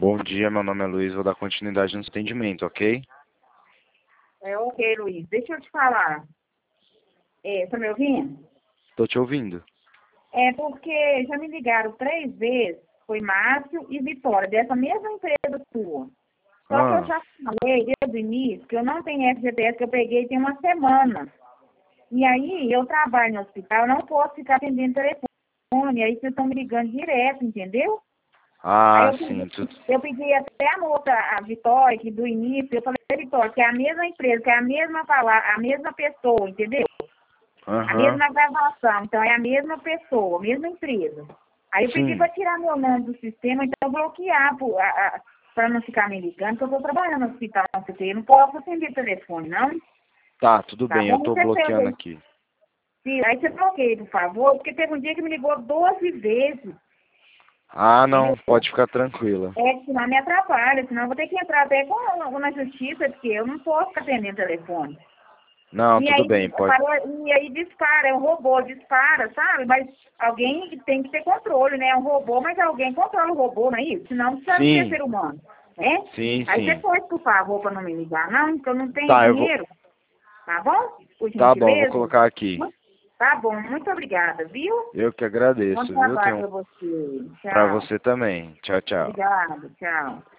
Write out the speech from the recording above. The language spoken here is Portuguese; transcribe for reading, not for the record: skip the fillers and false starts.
Bom dia, meu nome é Luiz, vou dar continuidade no seu atendimento, ok? Ok, Luiz. Deixa eu te falar. Tá me ouvindo? Tô te ouvindo. Porque já me ligaram 3 vezes, foi Márcio e Vitória, dessa mesma empresa sua. Só que eu já falei desde o início que eu não tenho FGTS, que eu peguei tem uma semana. E aí, eu trabalho no hospital, eu não posso ficar atendendo telefone, aí vocês estão me ligando direto, entendeu? Aí Sim. eu pedi até a moça, a Vitória, que do início, eu falei, Vitória, que é a mesma empresa, que é a mesma palavra, a mesma pessoa, entendeu? A mesma gravação, então é a mesma pessoa, a mesma empresa. Aí eu pedi para tirar meu nome do sistema, então bloquear para não ficar me ligando, porque eu estou trabalhando no hospital, eu não posso atender telefone, não. Tá, tudo bem, eu Bom? tô bloqueando aqui. Aí você bloqueia, por favor, porque teve um dia que me ligou 12 vezes. Não, pode ficar tranquila. Senão me atrapalha, senão eu vou ter que entrar até na justiça, porque eu não posso ficar atendendo telefone. Não, E tudo aí, bem, pode. dispara, é um robô, dispara, sabe? Mas alguém tem que ter controle, né? É um robô, mas alguém controla o robô, não é isso? Senão não precisa ser ser humano, né? Sim. Aí você pode, por favor, para não me ligar, não, porque eu não tenho Tá, dinheiro, tá bom? Por Tá bom, vou gentileza. colocar aqui. Tá bom, muito obrigada, viu? Eu que agradeço, Bom viu? trabalho para você. Pra Tchau. você também. Tchau, tchau. Obrigada, tchau.